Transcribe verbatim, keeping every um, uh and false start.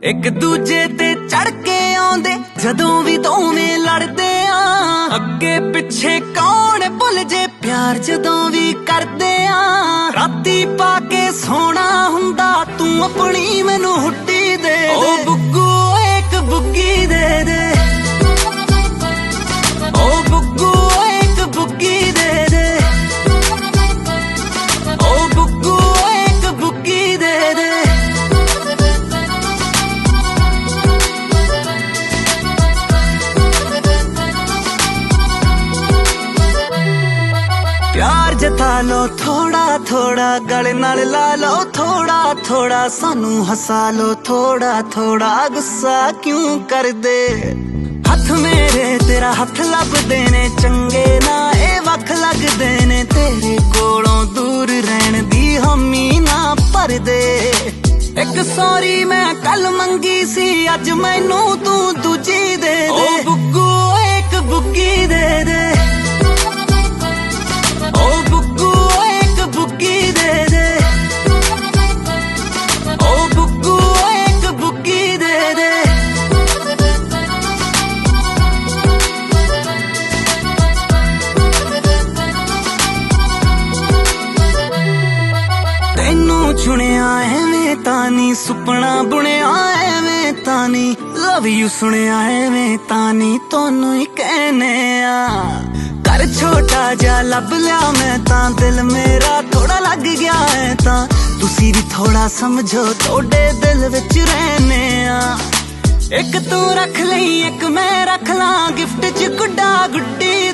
ਇੱਕ ਦੂਜੇ ਤੇ ਚੜ ਕੇ ਆਉਂਦੇ ਜਦੋਂ ਵੀ ਦੋਵੇਂ ਲੜਦੇ ਆ। ਅੱਗੇ ਪਿੱਛੇ ਕੌਣ ਭੁੱਲ ਜੇ ਪਿਆਰ ਜਦੋਂ ਵੀ ਕਰਦੇ ਆ। ਰਾਤੀ ਪਾ ਕੇ ਸੋਣਾ ਹੁੰਦਾ ਤੂੰ ਆਪਣੀ ਮੈਨੂੰ ਹੁੱਡੀ ਦੇ ਦੇ। ਓ ਬੁੱਗੂ ਇੱਕ ਬੁੱਗੀ ਦੇ ਦੇ, ਓ ਬੁੱਗੂ ਇੱਕ ਬੁੱਗੀ ਦੇ ਦੇ, ਓ ਬੁੱਗੂ ਇੱਕ ਬੁੱਗੀ ਦੇ ਦੇ। प्यार जता लो थोड़ा थोड़ा, गले नाल ला लो थोड़ा थोड़ा, सानू हसा लो थोड़ा थोड़ा, गुस्सा क्यों कर दे। हथ मेरे तेरा हथ लभदे ने चंगे ना ए वख लगदे ने, तेरे कोलों दूर रहन दी हामी ना भर दे। एक सॉरी मैं कल मंगी सी अज मैनू तू दूजी दे दे। ओ बुग्गू एक बुग्गी दे दे, ओ बुग्गू एक बुग्गी दे दे, ओ बुग्गू एक बुग्गी दे दे। तैनू चुनिया एवें तानी, सुपना बुनिया एवें तानी, लव यू सुनिया एवें तानी, तोनू ही कहने आ। घर छोटा जा लब लिया मैं तां, दिल मेरा थोड़ा लग गया है तां, तुसी भी थोड़ा समझो थोड़े दिल विच रहने आ। एक तू रख लई एक मैं रख ला, गिफ्ट च गुड्डा गुड्डी